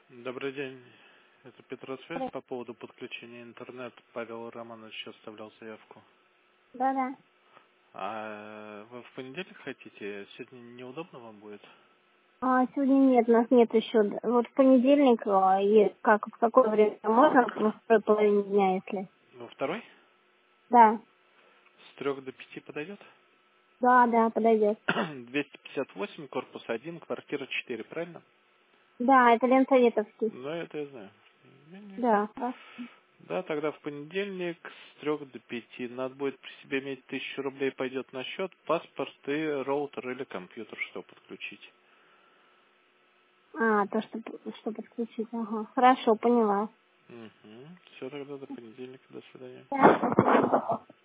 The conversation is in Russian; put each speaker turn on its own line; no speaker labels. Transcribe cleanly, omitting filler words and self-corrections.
Добрый день. Это Петросвязь по поводу подключения интернета. Павел Романович еще оставлял заявку.
Да.
А вы в понедельник хотите? Сегодня неудобно вам будет?
Сегодня нет, у нас нет еще. Вот в понедельник, в какое время можно? На второй половине дня, если.
Во второй?
Да.
С 3 до 5 подойдет?
Да, подойдет.
258, корпус 1, квартира 4, правильно?
Да, это Ленсоветовский.
Ну, это я знаю.
Да, хорошо.
Да, тогда в понедельник с 3 до 5. Надо будет при себе иметь 1000 рублей, пойдет на счет, паспорт и роутер или компьютер, что подключить.
Что подключить. Ага. Хорошо, поняла.
Угу. Все, тогда до понедельника. До свидания.
Да, спасибо.